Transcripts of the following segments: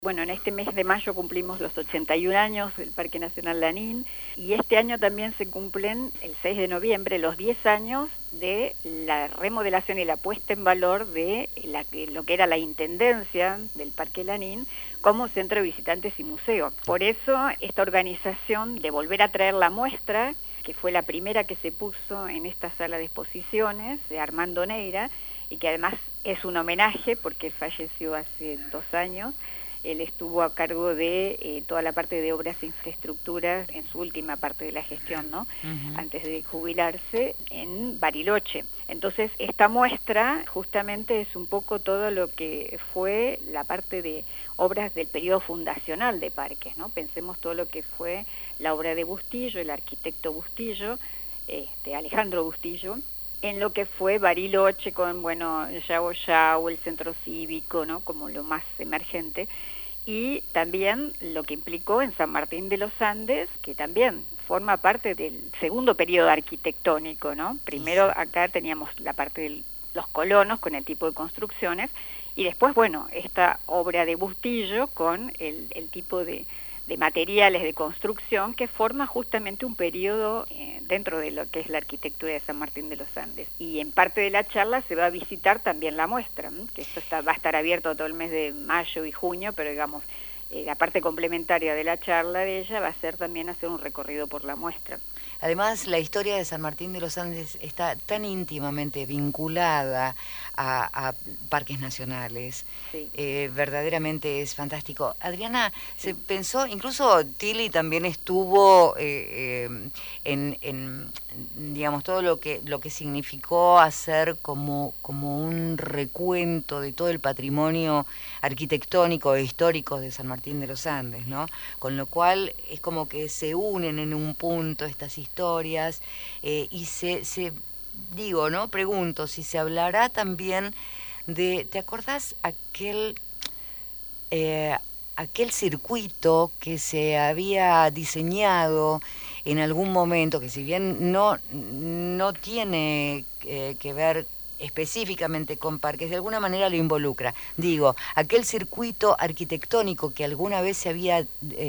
Bueno, en este mes de mayo cumplimos los 81 años del Parque Nacional Lanín y este año también se cumplen, el 6 de noviembre, los 10 años de la remodelación y la puesta en valor de lo que era la intendencia del Parque Lanín como centro de visitantes y museo. Por eso esta organización de volver a traer la muestra, que fue la primera que se puso en esta sala de exposiciones de Armando Neira, y que además es un homenaje porque él falleció hace 2 años. Él estuvo a cargo de toda la parte de obras e infraestructuras en su última parte de la gestión, ¿no? Antes de jubilarse en Bariloche. Entonces, esta muestra justamente es un poco todo lo que fue la parte de obras del periodo fundacional de parques, ¿no? Pensemos todo lo que fue la obra de Bustillo, el arquitecto Bustillo, Alejandro Bustillo, en lo que fue Bariloche con, bueno, Yao Yao, el centro cívico, ¿no? Como lo más emergente, y también lo que implicó en San Martín de los Andes, que también forma parte del segundo periodo arquitectónico, ¿no? Primero acá teníamos la parte de los colonos con el tipo de construcciones, y después, bueno, esta obra de Bustillo con el tipo de materiales de construcción que forma justamente un periodo dentro de lo que es la arquitectura de San Martín de los Andes. Y en parte de la charla se va a visitar también la muestra, que esto va a estar abierto todo el mes de mayo y junio, pero digamos, la parte complementaria de la charla de ella va a ser también hacer un recorrido por la muestra. Además, la historia de San Martín de los Andes está tan íntimamente vinculada a parques nacionales. Sí. Verdaderamente es fantástico. Adriana, sí. Se pensó, incluso Tilly también estuvo en digamos, todo lo que significó hacer como un recuento de todo el patrimonio arquitectónico e histórico de San Martín de los Andes, ¿no? Con lo cual es como que se unen en un punto estas historias y digo, ¿no? Pregunto si se hablará también de, ¿te acordás aquel circuito que se había diseñado en algún momento, que si bien no tiene que ver específicamente con parques, de alguna manera lo involucra? Digo, aquel circuito arquitectónico que alguna vez se había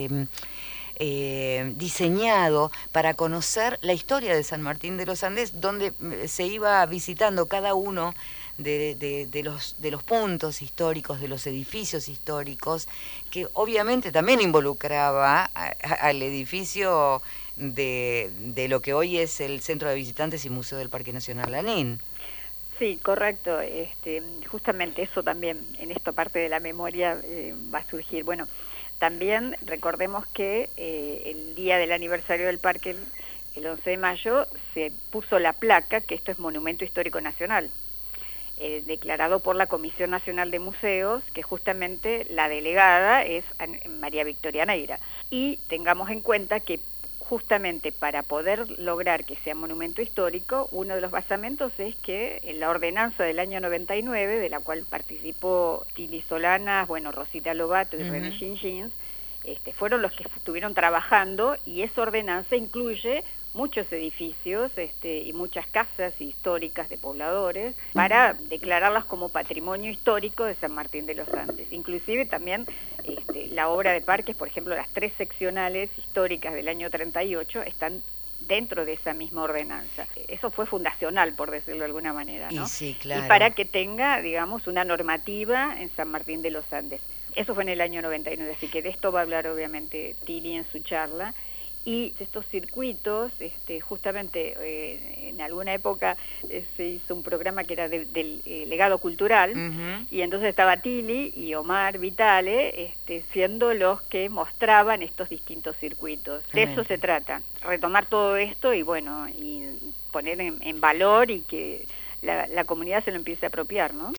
diseñado para conocer la historia de San Martín de los Andes, donde se iba visitando cada uno de los puntos históricos, de los edificios históricos, que obviamente también involucraba al edificio de lo que hoy es el Centro de Visitantes y Museo del Parque Nacional Lanín. Sí, correcto. Justamente eso también en esta parte de la memoria va a surgir. Bueno, también recordemos que el día del aniversario del parque, el 11 de mayo, se puso la placa que esto es Monumento Histórico Nacional, declarado por la Comisión Nacional de Museos, que justamente la delegada es María Victoria Neira. Y tengamos en cuenta que justamente para poder lograr que sea monumento histórico, uno de los basamentos es que en la ordenanza del año 99, de la cual participó Tilly Solanas, bueno, Rosita Lobato y René Gingins, fueron los que estuvieron trabajando, y esa ordenanza incluye muchos edificios y muchas casas históricas de pobladores para declararlas como patrimonio histórico de San Martín de los Andes. Inclusive también la obra de parques, por ejemplo, las 3 seccionales históricas del año 38 están dentro de esa misma ordenanza. Eso fue fundacional, por decirlo de alguna manera, ¿no? Y sí, claro. Y para que tenga, digamos, una normativa en San Martín de los Andes. Eso fue en el año 99, así que de esto va a hablar obviamente Tilly en su charla. Y estos circuitos, justamente en alguna época se hizo un programa que era del legado cultural, y entonces estaba Tilly y Omar Vitale siendo los que mostraban estos distintos circuitos. De eso se trata, retomar todo esto y bueno, y poner en valor y que la comunidad se lo empiece a apropiar, ¿no?